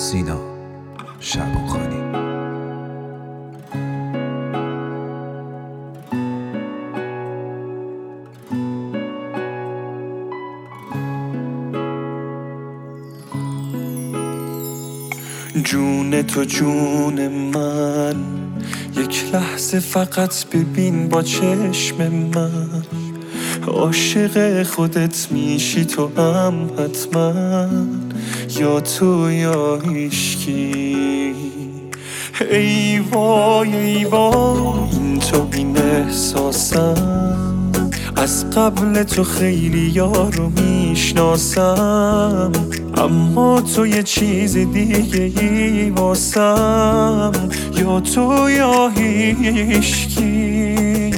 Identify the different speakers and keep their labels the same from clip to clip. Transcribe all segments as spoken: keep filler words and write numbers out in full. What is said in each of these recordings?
Speaker 1: سینا شعبانخانی.
Speaker 2: جون تو جون من، یک لحظه فقط ببین با چشم من. عاشق خودت میشی تو هم حتما، یا تو یا هیشکی. ای وای ای وای این تو این احساسم، از قبل تو خیلی یارو میشناسم، اما تو یه چیز دیگه ای واسم، یا تو یا هیشکی.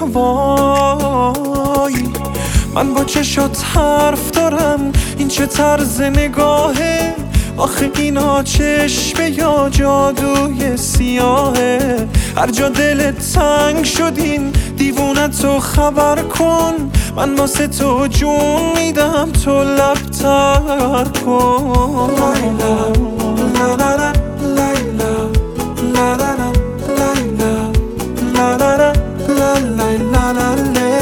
Speaker 2: وای من با چشات حرف دارم، این چه طرز نگاهه؟ آخه اینا چشمه یا جادوی سیاهه؟ هر جا دلت تنگ شدین دیوونتو خبر کن، من واسه تو جون میدم تو لب تر کن. لیلا لا لا لا لیلا لا لا لا لیلا لا لا لا لا لیلا لا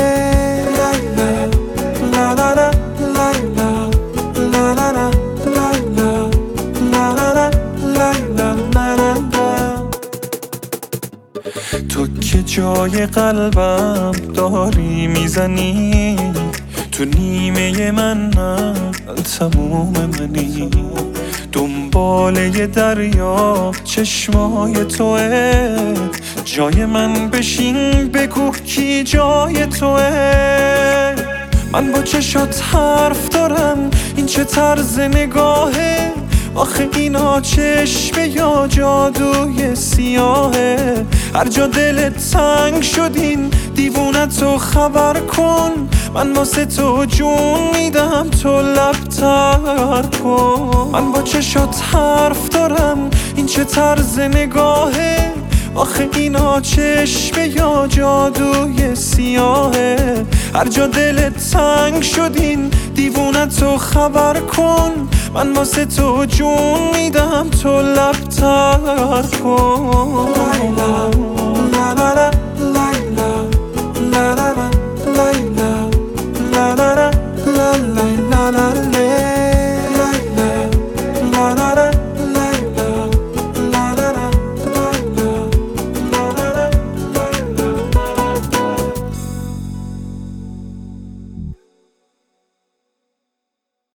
Speaker 2: تو که جای قلبم داری میزنی، تو نیمه من نه تموم منی. دنبال یه دریا چشمای توه، جای من بشین بگو کی جای توه. من با چشات حرف دارم، این چه طرز نگاهه؟ آخه اینا چشمه یا جادوی سیاهه؟ هر جا دلت تنگ شدین دیوونتو خبر کن، من واسه تو جون میدم تو لب تر کن. من با چشات حرف دارم، این چه طرز نگاهه؟ آخه اینا چشمه یا جادوی سیاهه؟ هر جا دلت تنگ شدین دیوونتو خبر کن، من واسه تو جون میدم تو لب تر کن.